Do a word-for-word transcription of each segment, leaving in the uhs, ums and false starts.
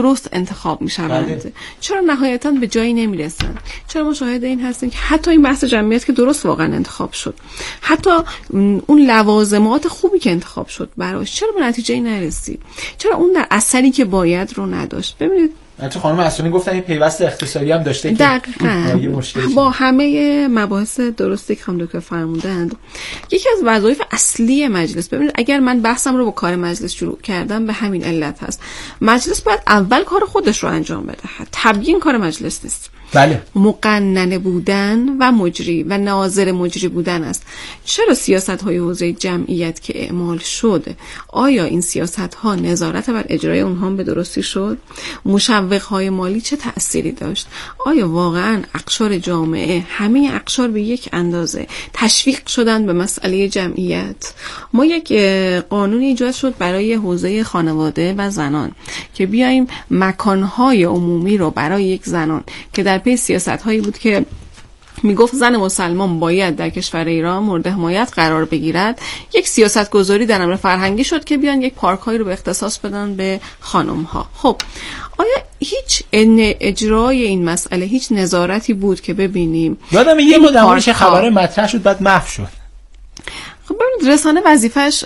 درست انتخاب میشوند؟ چرا نهایتاً به جایی نمیرسن؟ چرا ما شاهد این هستیم که حتی این بحث جمعیت که درست واقعا انتخاب شد، حتی اون لوازمات خوبی که انتخاب شد براش، چرا به نتیجه نرسید؟ چرا اون در اثری که باید رو نداشت؟ ببینید تو خانم اسونی گفتن این پیوست اقتصادی هم داشته که با همه مباحث درستی که خانم دکتر فرمودند، یکی از وظایف اصلی مجلس، ببینید اگر من بحثم رو با کار مجلس شروع کردم به همین علت هست، مجلس باید اول کار خودش رو انجام بده. تبیین کار مجلس نیست، بله، مقننه بودن و مجری و ناظر مجری بودن است. چرا سیاست‌های حوزه جمعیت که اعمال شد، آیا این سیاست‌ها نظارت بر اجرای اونها به درستی شد؟ مشوق‌های مالی چه تأثیری داشت؟ آیا واقعاً اقشار جامعه، همه اقشار به یک اندازه تشویق شدن به مسئله جمعیت؟ ما یک قانونی ایجاد شد برای حوزه خانواده و زنان که بیایم مکان‌های عمومی رو برای یک زنان که در پی سیاست‌هایی بود که میگفت زن مسلمان باید در کشور ایران مورد حمایت قرار بگیرد، یک سیاست گذاری در امر فرهنگی شد که بیان یک پارک‌هایی رو به اختصاص بدن به خانم‌ها. خب آیا هیچ اجرای این مسئله، هیچ نظارتی بود که ببینیم؟ یادم یه مدت چه خبر مطرح شد بعد محو شد. خب ببینید رسانه وظیفش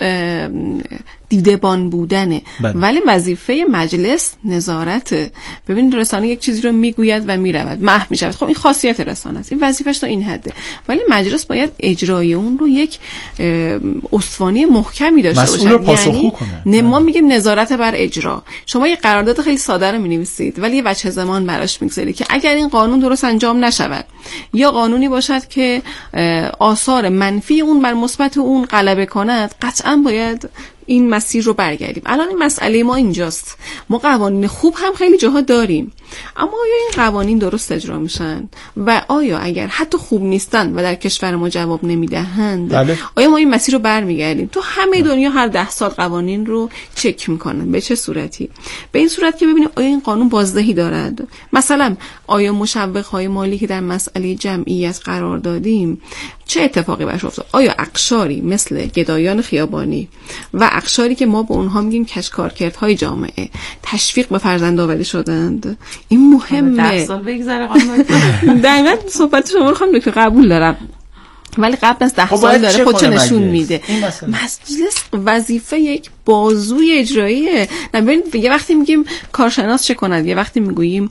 دیدبان بودنه، بله. ولی وظیفه مجلس نظارته. ببینید رسانه یک چیزی رو میگوید و میرود، محو میشود، خب این خاصیت رسانه است، این وظیفش تا این حده، ولی مجلس باید اجرای اون رو یک استوانه محکمی داشته باشه، مسئول رو پاسخگو کنه. ما میگیم نظارت بر اجرا. شما یه قرارداد خیلی ساده رو مینویسید ولی یه بچه زمان براش میگذارید که اگر این قانون درست انجام نشود یا قانونی باشد که آثار منفی اون بر مثبت اون غلبه کند، قطعا باید این مسیر رو برگردیم. الان این مسئله ما اینجاست، ما قوانین خوب هم خیلی جاها داریم، اما آیا این قوانین درست اجرا میشن؟ و آیا اگر حتی خوب نیستن و در کشور ما جواب نمیدهند، بله. آیا ما این مسیر رو برمیگردیم؟ تو همه دنیا هر ده سال قوانین رو چک میکنن. به چه صورتی؟ به این صورت که ببینیم آیا این قانون بازدهی دارد. مثلا آیا مشوق‌های مالی که در مسئله جمعیت قرار دادیم چه اتفاقی براش افتاد؟ آیا اقشاری مثل گدایان خیابانی و اقشاری که ما به اونها میگیم کشکارکردهای جامعه تشویق به فرزندآوری شدند؟ این مهمه. ده سال بگذره قانون دقیقاً صحبت شما رو خانم دکتر قبول دارم، ولی قبل از ده سال داره خودشو نشون میده. مجلس وظیفه یک بازوی اجراییه. ببینید یه وقتی میگیم کارشناس چه کند، یه وقتی میگوییم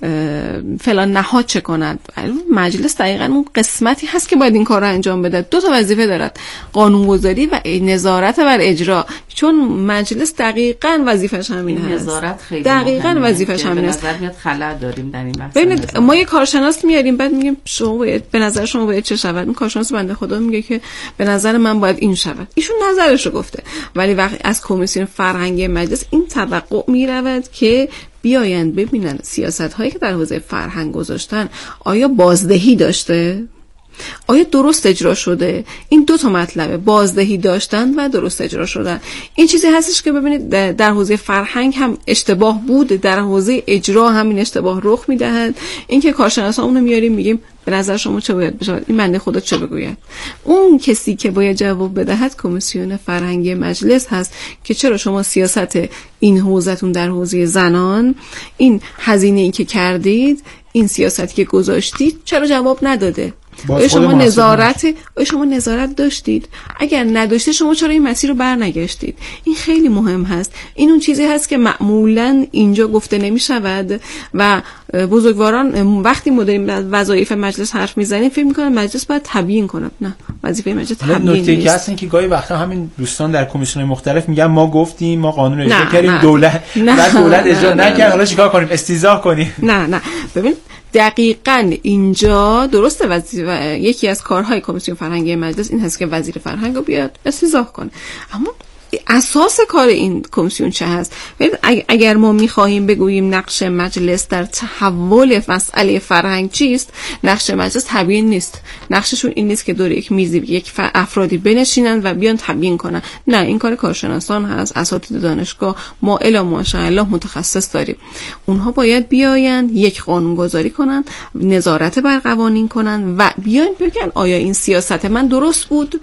فلان نهاد چه کند. مجلس دقیقاً اون قسمتی هست که باید این کار رو انجام بده. دو تا وظیفه دارد، قانونگذاری و نظارت بر اجرا، چون مجلس دقیقاً وظیفش همین هست. نظارت خیلی دقیقاً وظیفش همین است. به نظر میاد خلأ داریم در این بحث. ببینید ما یه کارشناس میاریم بعد میگیم شما باید، به نظر شما باید چه شود؟ اون کارشناس بنده خدا میگه که به نظر من باید این شود. ایشون نظرش رو گفته، ولی وقتی از کمیسیون فرهنگی مجلس این توقع میرود که بیایند ببینن سیاست هایی که در حوزه فرهنگ گذاشتن آیا بازدهی داشته؟ آیا درست اجرا شده؟ این دو تا مطلبه، بازدهی داشتن و درست اجرا شدن. این چیزی هستش که ببینید در حوزه فرهنگ هم اشتباه بود، در حوزه اجرا هم این اشتباه رخ میدهد. این که کارشناسا اونو میاریم میگیم به نظر شما چه باید بشه، این بنده خدا چه بگوید؟ اون کسی که باید جواب بدهد کمیسیون فرهنگی مجلس هست که چرا شما سیاست این حوزه‌تون در حوزه زنان، این هزینه‌ای که کردید، این سیاستی که گذاشتید چرا جواب نداده؟ آیا شما نظارت آیا شما نظارت داشتید؟ اگر نداشته شما چرا این مسیر رو برنگشتید؟ این خیلی مهم هست. این اون چیزی هست که معمولاً اینجا گفته نمی شود و بزرگواران وقتی ما داریم از وظایف مجلس حرف میزنیم فکر میکنن مجلس باید تبیین کنه. نه، وظیفه مجلس تبیین نیست. نکته که هست این که گاهی وقتا همین دوستان در کمیسیون‌های مختلف میگن ما گفتیم، ما قانون اجرا کردیم، دولت بعد دولت اجرا نکرد، حالا چیکار کنیم؟ استیضاح کنیم؟ نه نه ببین دقیقاً اینجا درسته. وظیفه یکی از کارهای کمیسیون فرهنگی مجلس این هست که وزیر فرهنگ رو بیاد استیضاح کنه، اما اساس کار این کمیسیون چه هست؟ اگر ما می‌خواهیم بگوییم نقش مجلس در تحول مسئله فرهنگ چیست، نقش مجلس تبیین نیست. نقششون این نیست که دور یک میزی یک افرادی بنشینن و بیان تبیین کنن. نه، این کار کارشناسان هست، اساتید دانشگاه، ما الا ماشاءالله متخصص داریم. اونها باید بیاین یک قانون گذاری کنن، نظارت بر قوانین کنن و بیان بگن آیا این سیاست من درست بود؟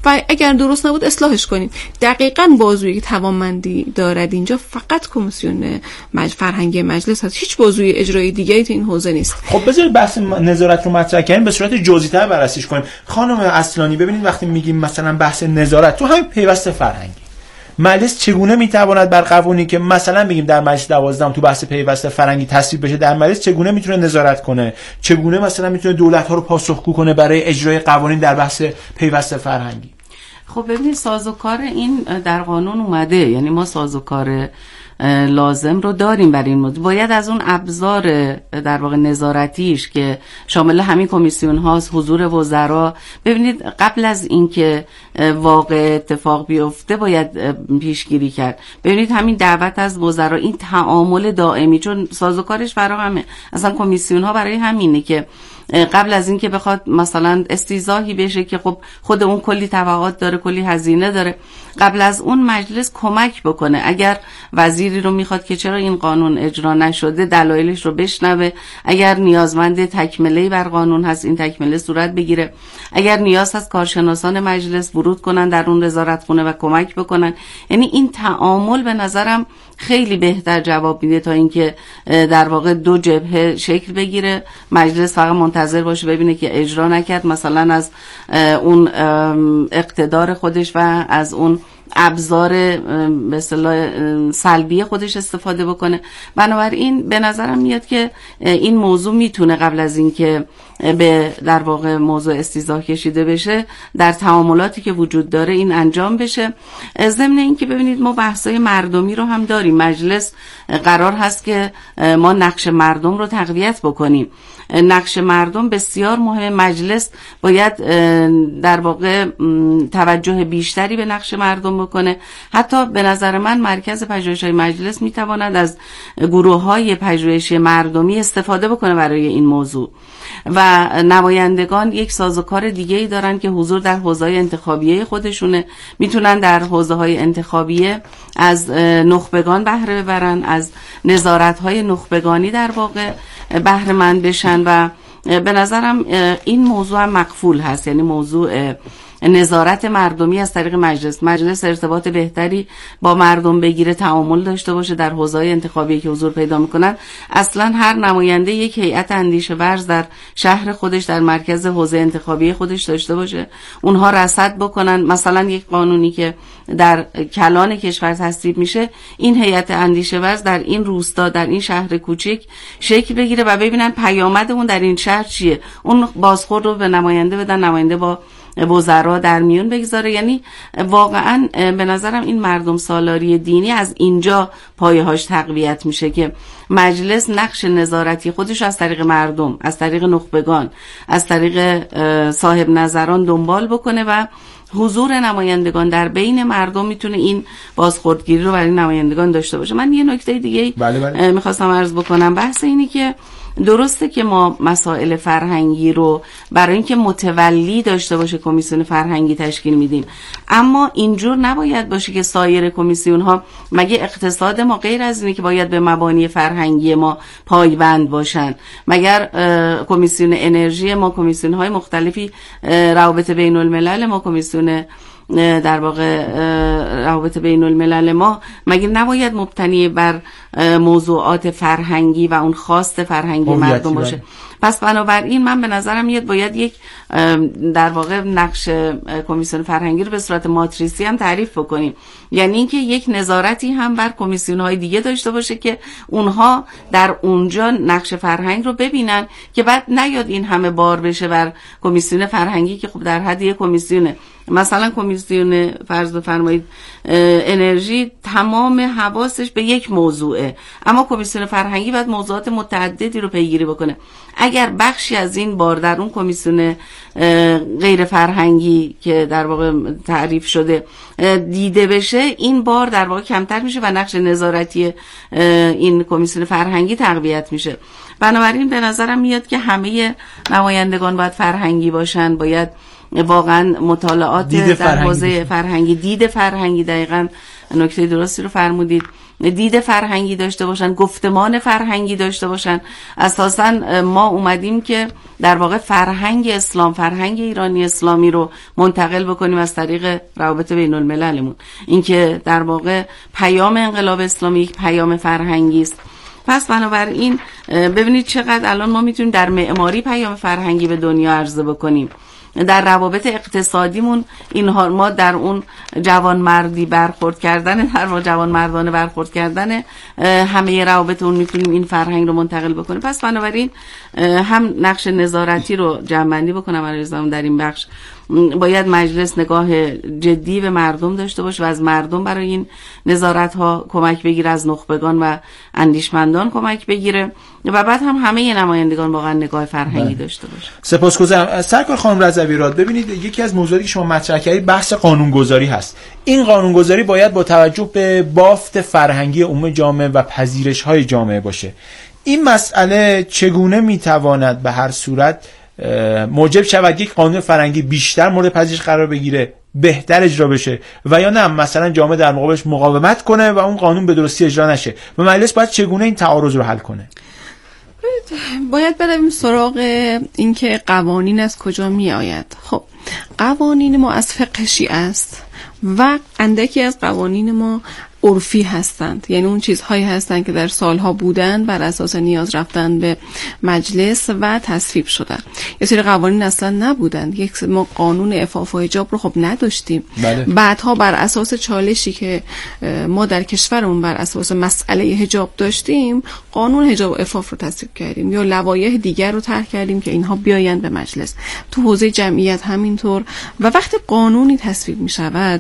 و اگر درست نبود اصلاحش کنیم. دقیقاً بازوی توانمندی دارد اینجا فقط کمیسیون مج... فرهنگی مجلس هست، هیچ بازوی اجرایی دیگه‌ای تو این حوزه نیست. خب بذارید بحث نظارت رو مطرح کنیم، به صورت جزئی‌تر بررسیش کنیم. خانم اصلانی ببینید وقتی میگیم مثلا بحث نظارت تو همین پیوست فرهنگی، مجلس چگونه میتواند بر قوانینی که مثلا بگیم در مجلس دوازدهم تو بحث پیوست فرهنگی تصویب بشه در مجلس چگونه میتونه نظارت کنه، چگونه مثلا میتونه دولت ها رو پاسخگو کنه برای اجرای قوانین در بحث پیوست فرهنگی؟ خب ببینید سازوکار این در قانون اومده، یعنی ما سازوکار لازم رو داریم برای این موضوع. باید از اون ابزار در واقع نظارتیش که شامل همین کمیسیون هاست، حضور وزرا، ببینید قبل از اینکه واقع اتفاق بیفته باید پیشگیری کرد. ببینید همین دعوت از وزرا، این تعامل دائمی، چون سازوکارش فراهمه، اصلا کمیسیون ها برای همینه که قبل از اینکه بخواد مثلا استیضاحی بشه که خب خود اون کلی تبعات داره، کلی هزینه داره، قبل از اون مجلس کمک بکنه. اگر وزیری رو میخواد که چرا این قانون اجرا نشده دلایلش رو بشنوه، اگر نیازمند تکمله بر قانون هست این تکمله صورت بگیره، اگر نیاز هست کارشناسان مجلس ورود کنن در اون وزارتخونه و کمک بکنن. یعنی این تعامل به نظرم خیلی بهتر جواب میده تا اینکه در واقع دو جبهه شکل بگیره، مجلس فقط منتظر باشه ببینه که اجرا نکرد، مثلا از اون اقتدار خودش و از اون ابزار به اصطلاح سلبی خودش استفاده بکنه. بنابراین به نظرم میاد که این موضوع میتونه قبل از اینکه به در واقع موضوع استیضاح کشیده بشه در تعاملاتی که وجود داره این انجام بشه. ضمن اینکه ببینید ما بحثای مردمی رو هم داریم، مجلس قرار هست که ما نقش مردم رو تقویت بکنیم. نقش مردم بسیار مهم، مجلس باید در واقع توجه بیشتری به نقش مردم بکنه. حتی به نظر من مرکز پژوهش‌های مجلس میتواند از گروه‌های پژوهشی مردمی استفاده بکنه برای این موضوع و نمایندگان یک سازوکار دیگه‌ای دارن که حضور در حوزه‌های انتخابیه خودشونه، میتونن در حوزه‌های انتخابیه از نخبگان بهره ببرن، از نظارت‌های نخبگانی در واقع بهره مند بشن و به نظرم این موضوع هم مقفول هست، یعنی موضوع نظارت مردمی از طریق مجلس. مجلس ارتباط بهتری با مردم بگیره، تعامل داشته باشه در حوزه‌های انتخابی که حضور پیدا میکنن. اصلا هر نماینده یک هیئت اندیشه ورز در شهر خودش در مرکز حوزه انتخابی خودش داشته باشه، اونها رصد بکنن. مثلا یک قانونی که در کلان کشور تصویب میشه، این هیئت اندیشه ورز در این روستا در این شهر کوچیک شکل بگیره و ببینن پیامد اون در این شهر چیه، اون بازخورد رو به نماینده بدن، نماینده با وزرا در میون بگذاره. یعنی واقعا به نظرم این مردم سالاری دینی از اینجا پایه‌هاش تقویت میشه که مجلس نقش نظارتی خودش از طریق مردم، از طریق نخبگان، از طریق صاحب نظران دنبال بکنه و حضور نمایندگان در بین مردم میتونه این بازخوردگیری رو برای نمایندگان داشته باشه. من یه نکته دیگه بله بله. میخواستم عرض بکنم، بحث اینی که درسته که ما مسائل فرهنگی رو برای اینکه متولی داشته باشه کمیسیون فرهنگی تشکیل میدیم، اما اینجور نباید باشه که سایر کمیسیون ها، مگه اقتصاد ما غیر از اینه که باید به مبانی فرهنگی ما پایبند باشن؟ مگر کمیسیون انرژی ما، کمیسیون های مختلفی، روابط بین الملل ما، کمیسیون در واقع روابط بین الملل ما، مگه نباید مبتنی بر موضوعات فرهنگی و اون خواست فرهنگی مردم باشه؟ پس بنابراین من به نظرم میاد باید یک در واقع نقش کمیسیون فرهنگی رو به صورت ماتریسی هم تعریف بکنیم، یعنی اینکه یک نظارتی هم بر کمیسیون‌های دیگه داشته باشه که اونها در اونجا نقش فرهنگ رو ببینن، که بعد نیاد این همه بار بشه بر کمیسیون فرهنگی که خب در حد یک کمیسیونه. مثلا کمیسیون فرض بفرمایید انرژی تمام حواسش به یک موضوعه، اما کمیسیون فرهنگی باید موضوعات متعددی رو پیگیری بکنه. اگر بخشی از این بار در اون کمیسیون غیر فرهنگی که در واقع تعریف شده دیده بشه، این بار در واقع کمتر میشه و نقش نظارتی این کمیسیون فرهنگی تقویت میشه. بنابراین به نظرم میاد که همه نمایندگان باید فرهنگی باشن، باید واقعا مطالعات در حوزه فرهنگی، دید فرهنگی، دقیقاً نکته درستی رو فرمودید، دید فرهنگی داشته باشن، گفتمان فرهنگی داشته باشن. اساسا ما اومدیم که در واقع فرهنگ اسلام، فرهنگ ایرانی اسلامی رو منتقل بکنیم از طریق روابط بین المللمون. این که در واقع پیام انقلاب اسلامی یک پیام فرهنگی است. پس بنابراین ببینید چقدر الان ما میتونیم در معماری پیام فرهنگی به دنیا عرضه بکنیم. در روابط اقتصادیمون اینها ما در اون جوانمردی برخورد کردن، در واقع جوانمردانه برخورد کردن همه روابط اون میتونیم این فرهنگ رو منتقل بکنیم. پس بنابراین هم نقش نظارتی رو جمع‌بندی بکنم علیرضا در این بخش، باید مجلس نگاه جدی به مردم داشته باشه و از مردم برای این نظارت ها کمک بگیره، از نخبگان و اندیشمندان کمک بگیره و بعد هم همه نمایندگان واقعا نگاه فرهنگی داشته باشه. سپاسگزارم. سرکار خانم رضوی راد، ببینید یکی از موضوعاتی که شما مطرح کردید بحث قانونگذاری هست. این قانونگذاری باید با توجه به بافت فرهنگی عموم جامعه و پذیرش های جامعه باشه. این مسئله چگونه میتواند به هر صورت موجب شود یک قانون فرهنگی بیشتر مورد پذیرش قرار بگیره، بهتر اجرا بشه، و یا نه مثلا جامعه در مقابلش مقاومت کنه و اون قانون به درستی اجرا نشه؟ و مجلس باید چگونه این تعارض رو حل کنه؟ باید برویم سراغ اینکه قوانین از کجا می آید. خب قوانین ما از فقه شیعه است و اندکی از قوانین ما عرفی هستند، یعنی اون چیزهایی هستند که در سالها بودن، بر اساس نیاز رفتن به مجلس و تصویب شدن. یه سری قوانین اصلا نبودند. یک ما قانون عفاف و حجاب رو خب نداشتیم. بله. بعدها بر اساس چالشی که ما در کشورمون بر اساس مسئله حجاب داشتیم، قانون حجاب و عفاف رو تصویب کردیم یا لوایح دیگر رو طرح کردیم که اینها بیایند به مجلس. تو حوزه جمعیت همینطور. و وقتی قانونی تصویب می شود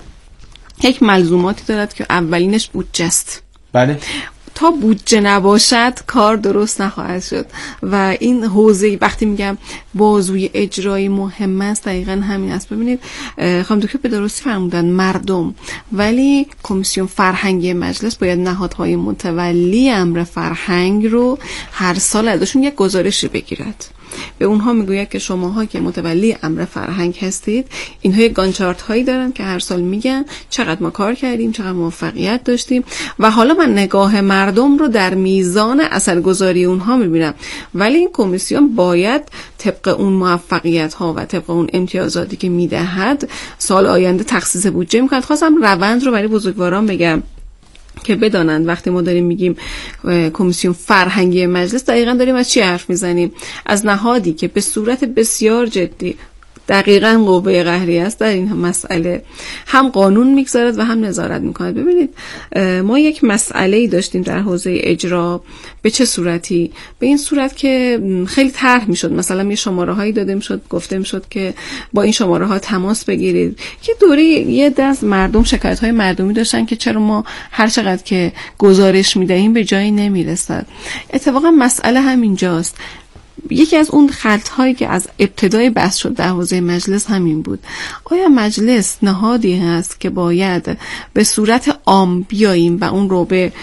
یک ملزوماتی دارد که اولینش بودجه است. بله. تا بودجه نباشد کار درست نخواهد شد و این حوزه وقتی میگم بازوی اجرایی مهم است دقیقاً همین است. ببینید خانم دکتر به درستی فرمودن مردم، ولی کمیسیون فرهنگی مجلس باید نهادهای متولی امر فرهنگ رو هر سال ازشون یک گزارشی بگیرد. به اونها میگوید که شماها که متولی امر فرهنگ هستید، اینها یک گانچارت هایی دارن که هر سال میگن چقدر ما کار کردیم، چقدر موفقیت داشتیم و حالا من نگاه مردم رو در میزان اثرگذاری اونها میبینم. ولی این کمیسیون باید طبق اون موفقیت ها و طبق اون امتیازاتی که میدهد سال آینده تخصیص بودجه میکند. خواستم روند رو برای بزرگواران بگم که بدانند وقتی ما داریم میگیم کمیسیون فرهنگی مجلس دقیقاً داریم از چی حرف میزنیم. از نهادی که به صورت بسیار جدی دقیقاً قوه قهری است در این مسئله، هم قانون میگذارد و هم نظارت میکند. ببینید ما یک مسئله‌ای داشتیم در حوزه اجرا. به چه صورتی؟ به این صورت که خیلی طرح میشد، مثلا یه شماره هایی داده میشد، گفته میشد که با این شماره ها تماس بگیرید. که دوره یه دست مردم شکایت های مردمی داشتن که چرا ما هر چقدر که گزارش میدهیم به جایی نمیرسد. اتفاقا مسئله همینجاست. یکی از اون خلط هایی که از ابتدای بحث شد در حوزه مجلس همین بود. آیا مجلس نهادی هست که باید به صورت عام بیاییم و اون رو به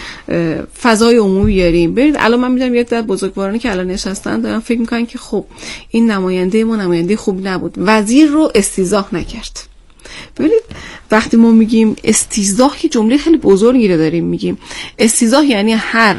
فضای عمومی بیاریم؟ برید الان من میدونم یک در بزرگوارانی که الان نشستن دارن فکر میکنن که خب این نماینده ما نماینده خوب نبود، وزیر رو استیضاح نکرد. ببینید وقتی ما میگیم استیضاح که جمله خیلی بزرگی رو داریم میگیم. استیضاح یعنی هر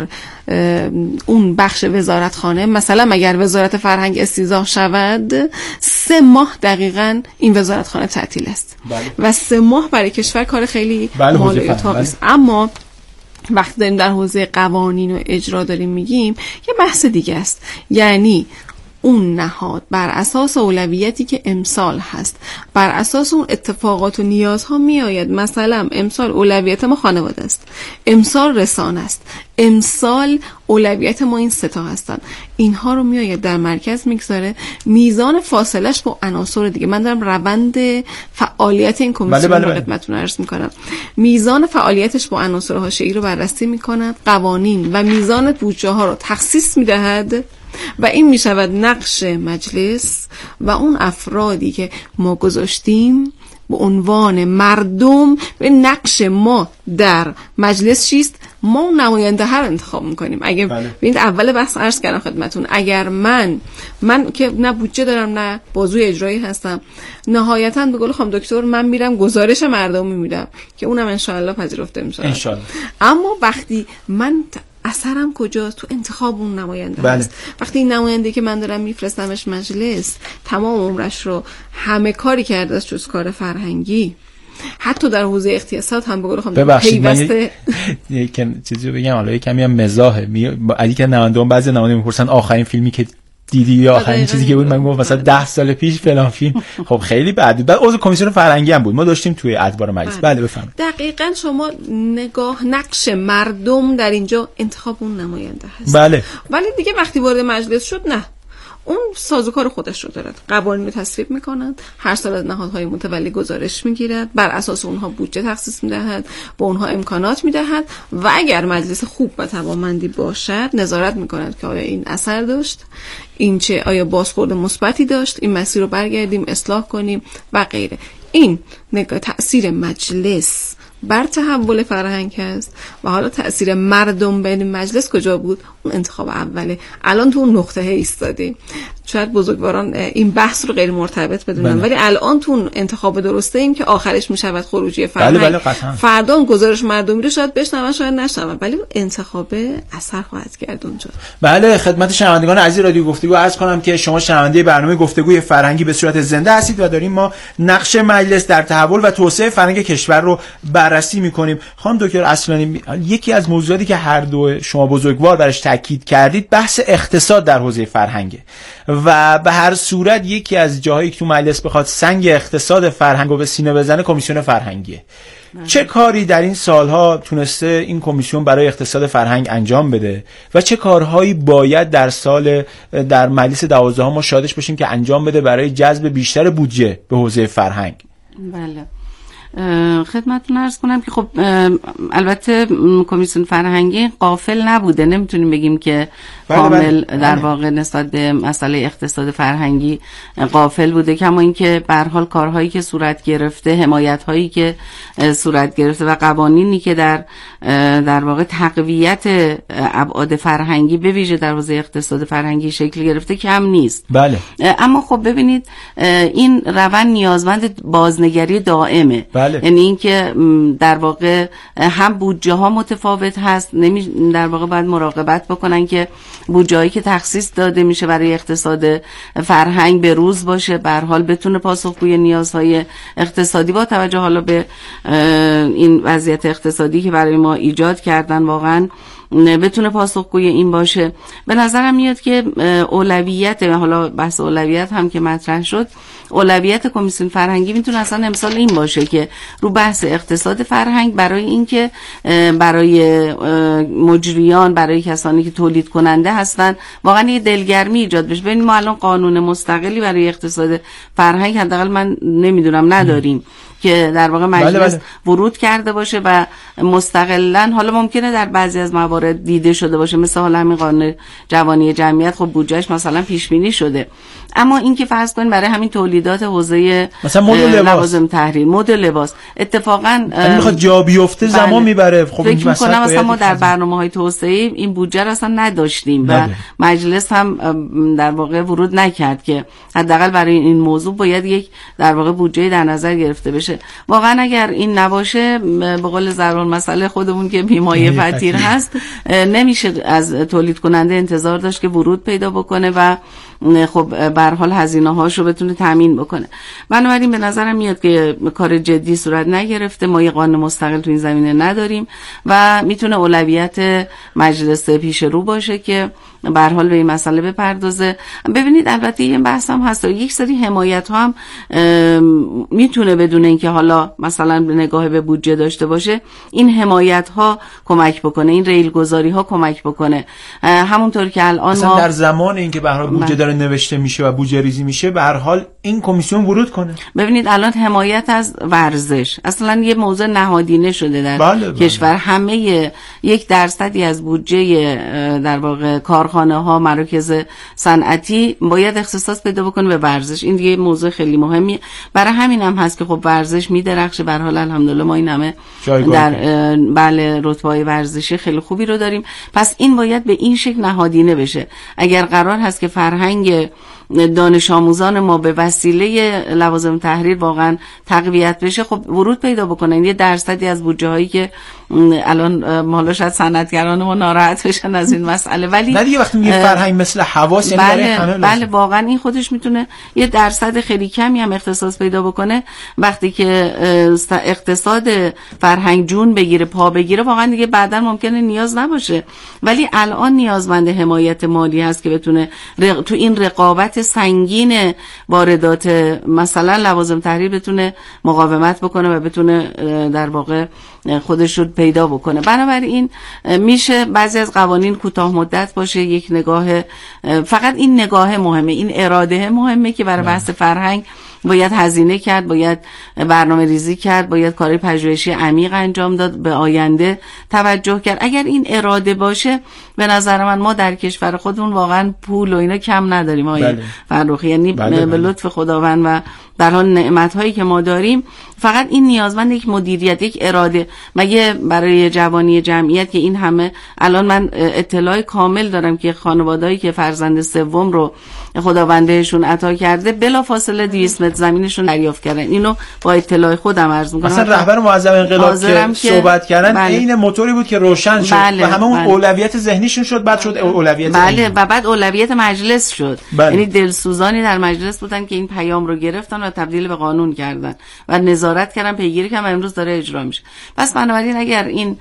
اون بخش وزارتخانه، مثلا اگر وزارت فرهنگ استیضاح شود سه ماه دقیقاً این وزارتخانه تعطیل است. بله. و سه ماه برای کشور کار خیلی بله مال‌واتاقی است. اما وقتی داریم در حوزه قوانین و اجرا داریم میگیم یه بحث دیگه است. یعنی اون نهاد بر اساس اولویتی که امسال هست، بر اساس اون اتفاقات و نیازها می آید. مثلا امسال اولویت ما خانواده است، امسال رسانه است، امسال اولویت ما این سه تا هستن. اینها رو می آید در مرکز میگذاره، میزان فاصلش با عناصر دیگه. من دارم روند فعالیت این کمیسیون رو خدمتتون عرض میکنم. میزان فعالیتش با عناصر حاشیه‌ای رو بررسی میکنه، قوانین و میزان بودجه ها رو تخصیص میدهد و این می شود نقش مجلس و اون افرادی که ما گذاشتیم به عنوان مردم. به نقش ما در مجلس چیست؟ ما اون نماینده هر انتخاب میکنیم. اگه بله. ببینید اول بحث عرض کردم خدمتون، اگر من من که نه بودجه دارم نه بازوی اجرایی هستم، نهایتا به قول خانم دکتر من میرم گزارش مردمی میدم که اونم ان شاء الله پذیرفته میشه ان شاء الله. اما وقتی من اثرم کجاست؟ تو انتخاب اون نماینده بله. هست. وقتی این نماینده که من دارم میفرستمش مجلس تمام عمرش رو همه کاری کرده است جز کار فرهنگی، حتی در حوزه اقتصاد هم بگو خودم پیوسته یک چیزی بگم، حالا کمی هم مزاحه، علی که نمایندگان بعضی نماینده میپرسن آخرین فیلمی که دیدی یا آخرین چیزی که بود، من گفتم مثلا ده سال پیش فلان فیلم. خب خیلی بعد بعد عضو کمیسیون فرهنگی هم بود، ما داشتیم توی ادوار مجلس. بله بفرمایید. دقیقاً شما نگاه نقش مردم در اینجا انتخاب اون نماینده هست. بله. ولی دیگه وقتی وارد مجلس شد نه، اون سازوکار خودش رو دارد، قوانین رو تصویب میکنند، هر سال از نهادهای متولی گزارش میگیرد، بر اساس اونها بودجه تخصیص میدهد، به اونها امکانات میدهد و اگر مجلس خوب و توانمندی باشد نظارت میکند که آیا این اثر داشت، این چه آیا بازخورد مثبتی داشت، این مسیر رو برگردیم اصلاح کنیم و غیره. این نگاه تأثیر مجلس بر تحول فرهنگ هست و حالا تأثیر مردم به مجلس کجا بود؟ اون انتخاب اوله. الان تو اون نقطه ایستادیم. شاید بزرگواران این بحث رو غیر مرتبط بدونن، بله. ولی الان تو اون انتخاب درسته ایم که آخرش میشود خروجی فرهنگ. بله بله فردا اون گزارش مردمی رو شاید بشنون شاید نشنون، ولی انتخاب اثر خواهد کرد اونجا. بله، خدمت شنوندگان عزیز رادیو گفتگو عرض کنم که شما شنونده برنامه گفتگوی فرهنگی به صورت زنده هستید و داریم ما نقش مجلس در تحول و توسعه فرهنگ کشور رو بررسی می‌کنیم. خانم دکتر اصلانی، یکی از موضوعاتی که هر دو شما بزرگوار برش تاکید کردید بحث اقتصاد در حوزه فرهنگ و به هر صورت یکی از جاهایی که تو مجلس بخواد سنگ اقتصاد فرهنگ رو به سینه بزنه کمیسیون فرهنگیه. چه کاری در این سالها تونسته این کمیسیون برای اقتصاد فرهنگ انجام بده و چه کارهایی باید در سال در مجلس دوازدهم ما شادش باشیم که انجام بده برای جذب بیشتر بودجه به حوزه فرهنگ؟ بله، خدمتتون عرض کنم که خب البته کمیسیون فرهنگی غافل نبوده، نمیتونیم بگیم که کامل در واقع نسبت به مسئله اقتصاد فرهنگی غافل بوده، کما اینکه به هر حال کارهایی که صورت گرفته، حمایت‌هایی که صورت گرفته و قوانینی که در در واقع تقویت ابعاد فرهنگی به ویژه در حوزه اقتصاد فرهنگی شکل گرفته کم نیست. بله. اما خب ببینید این روند نیازمند بازنگری دائمه. بله. یعنی اینکه در واقع هم بودجه ها متفاوت هست، نمی در واقع باید مراقبت بکنن که بودجه‌ای که تخصیص داده میشه برای اقتصاد فرهنگ به روز باشه، به هر حال بتونه پاسخگوی نیازهای اقتصادی با توجه حالا به این وضعیت اقتصادی که برای ما ایجاد کردن واقعا بتونه پاسخگوی این باشه. به نظرم میاد که اولویت، حالا بحث اولویت هم که مطرح شد، اولویت کمیسیون فرهنگی میتونه اصلا امسال این باشه که رو بحث اقتصاد فرهنگ برای اینکه برای مجریان، برای کسانی که تولید کننده هستن واقعا یه دلگرمی ایجاد بشه. ببین ما الان قانون مستقلی برای اقتصاد فرهنگ حداقل من نمیدونم نداریم که در واقع مجلس بله بله. ورود کرده باشه و مستقلاً، حالا ممکنه در بعضی از موارد دیده شده باشه مثل حالا همین قانون جوانی جمعیت، خب بودجهش مثلا پیش بینی شده، اما این که فرض کنیم برای همین تولیدات حوزه مثلا مدل لوازم تحریر، مدل لباس اتفاقاً میخواد جا بیفته بله. زمان میبره. خب فکر می‌کنم مثلا ما در برنامه‌های توسعه‌ای این بودجه رو اصلا نداشتیم و بله. مجلس هم در واقع ورود نکرد که حداقل برای این موضوع باید یک در واقع بودجه در نظر گرفته بشه. واقعا اگر این نباشه به قول ضرور مسئله خودمون که بیمایه فتیر هست، نمیشه از تولید کننده انتظار داشت که ورود پیدا بکنه و خب به هر حال هزینه هاشو بتونه تامین بکنه. بنابراین به نظرم میاد که کار جدی صورت نگرفته، ما یه قانون مستقل تو این زمینه نداریم و میتونه اولویت مجلس پیش رو باشه که به هر حال به این مسئله بپردازه. ببینید البته این بحث هم هست، یک سری حمایت ها هم میتونه بدون اینکه حالا مثلا نگاه به بودجه داشته باشه این حمایت ها کمک بکنه، این ریل گذاری ها کمک بکنه. همونطور که الان ما در زمان اینکه به هر حال بودجه داره داره نوشته میشه و بودجه ریزی میشه به هر حال این کمیسیون ورود کنه. ببینید الان حمایت از ورزش اصلا یه موضوع نهادینه شده در بله کشور. بله. همه یک درصدی از بودجه در واقع کارخانه ها، مراکز صنعتی باید اختصاص پیدا بکنه به ورزش. این دیگه موضوع خیلی مهمیه. برای همین هم هست که خب ورزش میدرخشه. به هر حال الحمدلله ما این همه در بله رتبه‌های ورزشی خیلی خوبی رو داریم. پس این باید به این شکل نهادینه بشه. اگر قرار هست که فرهنگ دانش آموزان ما به وسیله لوازم تحریر واقعا تقویت بشه، خب ورود پیدا بکنن. یه درصدی از بودجه هایی که الان مالا شاید صنعتگران ما ناراحت بشن از این مسئله، ولی نه دیگه وقتی میگه فرهنگ مثل حواس یعنی بله همه بله واقعا این خودش میتونه یه درصد خیلی کمی هم اختصاص پیدا بکنه. وقتی که اقتصاد فرهنگ جون بگیره، پا بگیره، واقعا دیگه بعدا ممکنه نیاز نباشه. ولی الان نیازمند حمایت مالی هست که بتونه رق... تو این رقابت سنگین واردات مثلا لوازم تحریر بتونه مقاومت بکنه و بتونه در واقع خودش رو پیدا بکنه. بنابراین میشه بعضی از قوانین کوتاه مدت باشه، یک نگاه، فقط این نگاه مهمه، این اراده مهمه که برای بحث فرهنگ باید هزینه کرد، باید برنامه ریزی کرد، باید کار پژوهشی عمیق انجام داد، به آینده توجه کرد. اگر این اراده باشه به نظر من ما در کشور خودمون واقعا پول و اینا کم نداریم آقای بله. فرخی. یعنی بله به لطف خداوند و در حال نعمت هایی که ما داریم، فقط این نیازمند یک مدیریت، یک اراده. مگه برای جوانی جمعیت که این همه، الان من اطلاع کامل دارم که خانوادهایی که فرزند سوم رو خداوندشون عطا کرده بلافاصله دویست متر زمینشون دریافت کردن. اینو با اطلاع خودم عرض می‌کنم. مثلا رهبر معظم انقلاب که, که صحبت کردن بله. این موتوری بود که روشن شد بله. و همه اون بله. اولویت ذهنیشون شد، بعد شد اولویت بله و بعد اولویت مجلس شد. بله. یعنی دلسوزانی در مجلس بودن که این پیام رو گرفتن و تبدیل به قانون کردن و نظارت کردن، پیگیری کردن و امروز داره اجرا میشه. پس بنابراین اگر این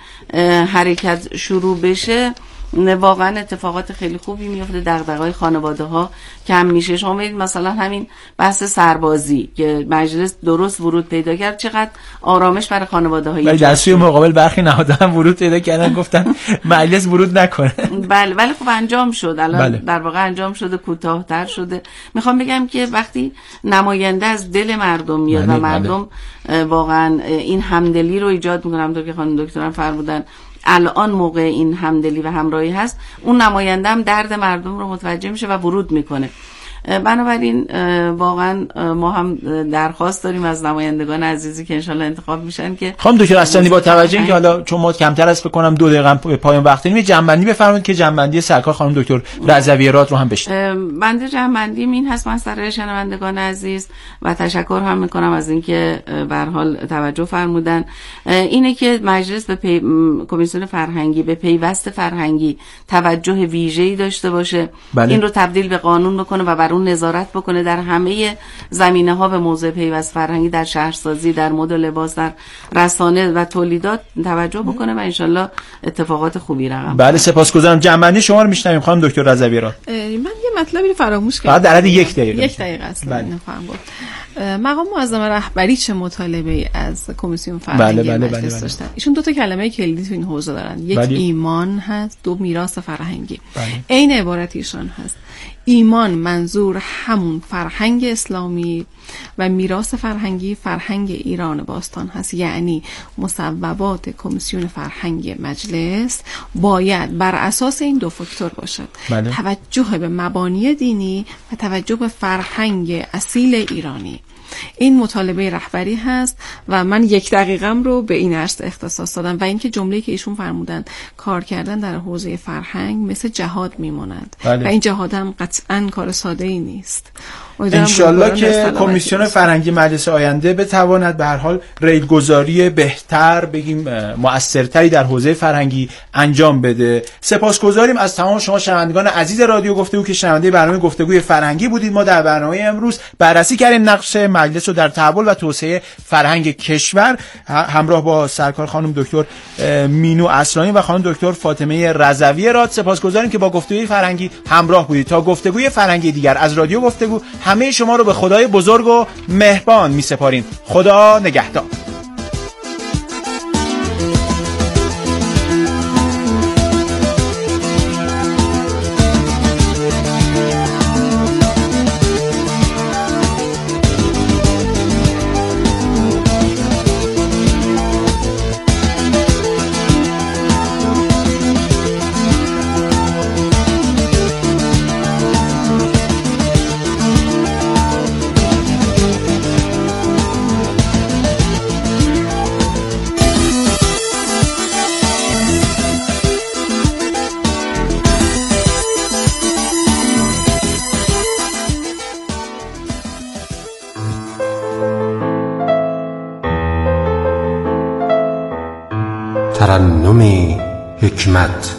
حرکت شروع بشه واقعا اتفاقات خیلی خوبی میفته، دغدغه‌های خانواده‌ها کم میشه. شما ببینید مثلا همین بحث سربازی که مجلس درست ورود پیدا کرد، چقدر آرامش برای خانواده‌ها. ولی در سوی مقابل برخی نهادها ورود پیدا کردن، گفتن مجلس ورود نکنه. بله ولی خب انجام شد. الان بله. در واقع انجام شده، کوتاه‌تر شده. میخوام بگم که وقتی نماینده از دل مردم میاد بله. و مردم بله. واقعا این همدلی رو ایجاد میکنن، همونطور که خانم دکترم فرمودن الان موقع این همدلی و همراهی هست، اون نماینده هم درد مردم رو متوجه میشه و ورود میکنه. بنابراین واقعا ما هم درخواست داریم از نمایندگان عزیزی که انشالله انتخاب میشن که خانم دکتر اصلانی با توجه اینکه حالا چون ما کمتر است بکنم دو دقیقه پایان وقت داریم، جنبندی بفرمایید که جنبندی سرکار خانم دکتر رضوی راد رو هم بشنویم. بنده جنبندیم این هست مسئله شنوندگان عزیز و تشکر هم میکنم از اینکه به هر حال توجه فرمودن، اینه که مجلس به پی... کمیسیون فرهنگی به پیوست فرهنگی توجه ویژه‌ای داشته باشه. بله. این رو تبدیل به قانون بکنه و بر اون نظارت بکنه در همه زمینه‌ها به موضوع پیوست فرهنگی، در شهرسازی، در مد و لباس، در رسانه و تولیدات توجه بکنه و انشالله اتفاقات خوبی رقم. بله سپاسگزارم. جنبندی شما رو میشنویم خانم دکتر رضوی راد. من یه مطلبی فراموش کردم. فقط در حد یک دقیقه. یک دقیقه است. بله. نفهم بود. مقام معظم رهبری چه مطالبه‌ای از کمیسیون فرهنگی بله بله مجلس بله داشتن؟ ایشون دو تا کلمه کلیدی تو این حوزه دارن. یک بله. ایمان هست، دو میراث فرهنگی. عین بله. عبارت ایشون هست. ایمان منظور همون فرهنگ اسلامی و میراث فرهنگی فرهنگ ایران باستان هست. یعنی مصوبات کمیسیون فرهنگ مجلس باید بر اساس این دو فاکتور باشد. بله. توجه به مبانی دینی و توجه به فرهنگ اصیل ایرانی. این مطالبه رهبری هست و من یک دقیقم رو به این عرصه اختصاص دادم و اینکه جمله‌ای که ایشون فرمودن کار کردن در حوزه فرهنگ مثل جهاد میمونند. بله. و این جهاد هم قطعاً کار ساده‌ای نیست. انشالله که کمیسیون فرهنگی مجلس آینده بتواند به هر حال ریلگذاری بهتر بگیم مؤثرتری در حوزه فرهنگی انجام بده. سپاسگزاریم از تمام شما شنوندگان عزیز رادیو گفتگو که شنونده برنامه گفتگوی فرهنگی بودید. ما در برنامه امروز بررسی کردیم نقش مجلس رو در تحول و توسعه فرهنگ کشور همراه با سرکار خانم دکتر مینو اصلانی و خانم دکتر فاطمه رضوی راد. سپاسگزاریم که با گفتگوی فرهنگی همراه بودید. تا گفتگوی فرهنگی دیگر از رادیو گفتگو همه شما رو به خدای بزرگ و مهربان می سپاریم. خدا نگهدار. ترنم حکمت.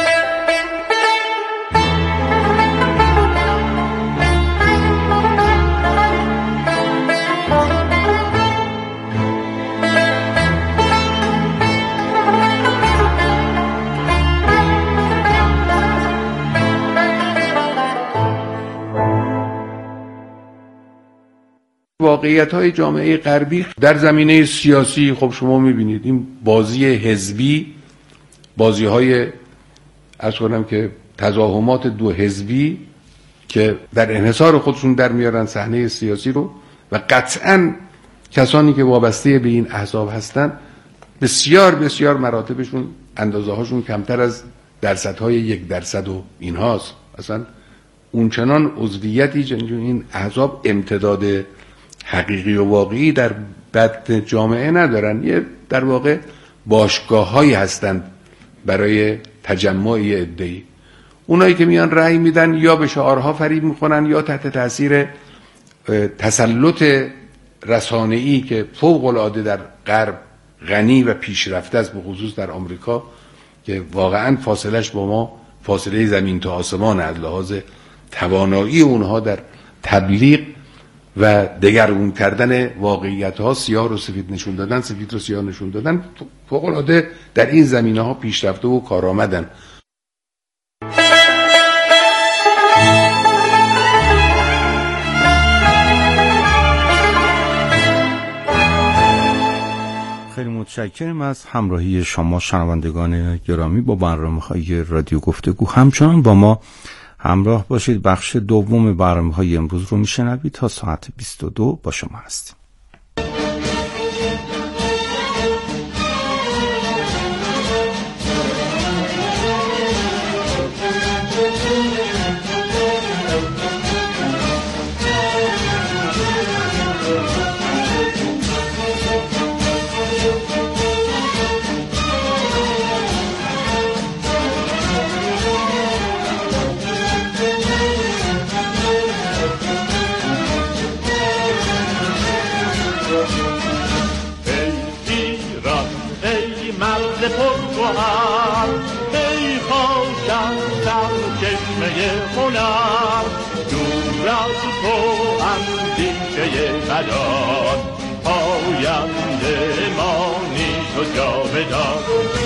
واقعیت‌های جامعه غربی در زمینه سیاسی، خب شما می‌بینید این بازی حزبی، بازی‌های عرض کنم که تزاحمات دو حزبی که در انحصار خودشون در میارن صحنه سیاسی رو، و قطعاً کسانی که وابسته به این احزاب هستن بسیار بسیار مراتبشون، اندازه‌هاشون کمتر از درصدهای یک درصد و اینهاست. اصلا اونچنان عضویتی جنجون این احزاب امتداد حقیقی و واقعی در بطن جامعه ندارن. یه در واقع باشگاه‌هایی هستند برای تجمع عده‌ای. اونایی که میان رأی میدن یا به شعارها فریب میکنن یا تحت تاثیر تسلط رسانه‌ای که فوق العاده در غرب غنی و پیشرفته است، به خصوص در آمریکا که واقعا فاصلش با ما فاصله زمین تا آسمان از لحاظ توانایی اونها در تبلیغ و دگرگون کردن واقعیت‌ها، سیاه رو سفید نشون دادن، سفید رو سیاه نشون دادن، فوق‌العاده در این زمینه‌ها پیشرفته و کارآمدن. خیلی متشکرم از همراهی شما شنوندگان گرامی با برنامه‌های رادیو گفتگو. همچنان با ما همراه باشید. بخش دوم برنامه‌های امروز رو میشنوید. تا ساعت بیست و دو با شما هستیم. پاینده مانی تو جاودان.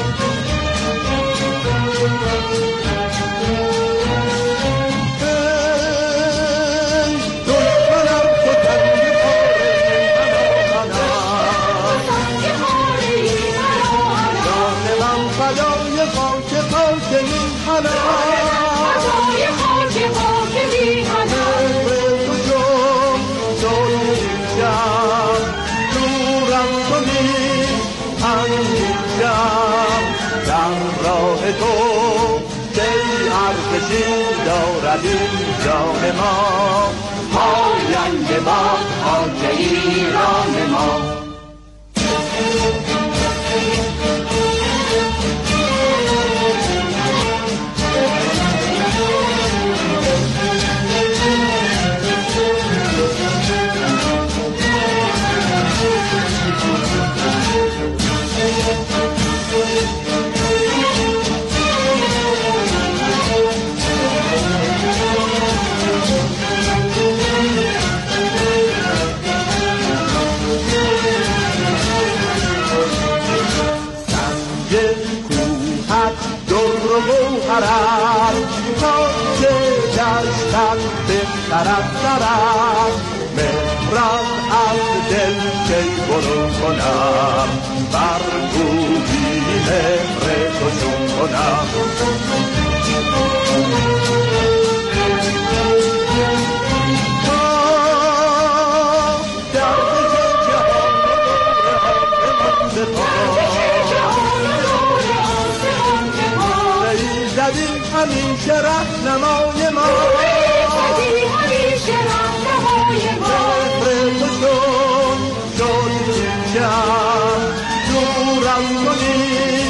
دارد این جان ما پاینده باد خاک ایران ما. طرف طرف مهران از دل کی برون کنم، بر گویی مهر تو چون کنم. زدیم همیشه رهنمای ما، دورم کنی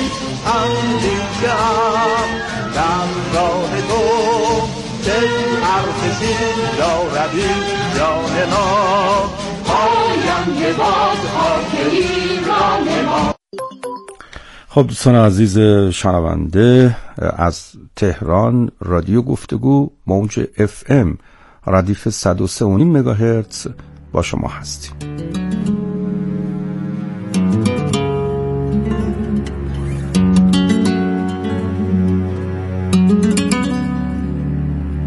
اندیشم در راه تو کی ارزشی دارد این جان ما پاینده باد خاک ایران ما. خب دوستان عزیز شنونده، از تهران رادیو گفتگو موج اف ام ردیف صد و سه و نیم مگاهرتز با شما هستیم.